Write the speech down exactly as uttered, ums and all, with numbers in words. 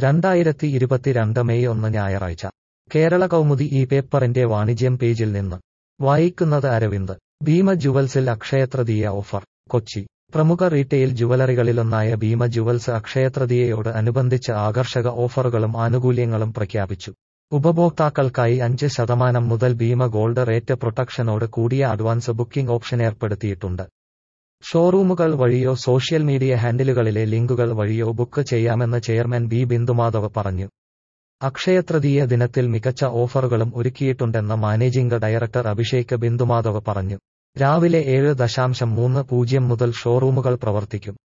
രണ്ടായിരത്തി ഇരുപത്തിരണ്ട് മെയ് ഒന്ന് ഞായറാഴ്ച കേരള കൗമുദി ഈ പേപ്പറിന്റെ വാണിജ്യം പേജിൽ നിന്ന് വായിക്കുന്നത് അരവിന്ദ്. ഭീമ ജുവൽസിൽ അക്ഷയതൃതീയ ഓഫർ. കൊച്ചി. പ്രമുഖ റീറ്റെയിൽ ജുവലറികളിലൊന്നായ ഭീമ ജുവൽസ് അക്ഷയതൃതീയയോട് അനുബന്ധിച്ച് ആകർഷക ഓഫറുകളും ആനുകൂല്യങ്ങളും പ്രഖ്യാപിച്ചു. ഉപഭോക്താക്കൾക്കായി അഞ്ച് ശതമാനം മുതൽ ഭീമ ഗോൾഡ് റേറ്റ് പ്രൊട്ടക്ഷനോട് കൂടിയ അഡ്വാൻസ് ബുക്കിംഗ് ഓപ്ഷൻ ഏർപ്പെടുത്തിയിട്ടുണ്ട്. ഷോറൂമുകൾ വഴിയോ സോഷ്യൽ മീഡിയ ഹാൻഡിലുകളിലെ ലിങ്കുകൾ വഴിയോ ബുക്ക് ചെയ്യാമെന്ന് ചെയർമാൻ ബി ബിന്ദുമാധവ് പറഞ്ഞു. അക്ഷയതൃതീയ ദിനത്തിൽ മികച്ച ഓഫറുകളും ഒരുക്കിയിട്ടുണ്ടെന്ന് മാനേജിംഗ് ഡയറക്ടർ അഭിഷേക് ബിന്ദുമാധവ് പറഞ്ഞു. രാവിലെ ഏഴ് ദശാംശം മൂന്ന് പൂജ്യം മുതൽ ഷോറൂമുകൾ പ്രവർത്തിക്കും.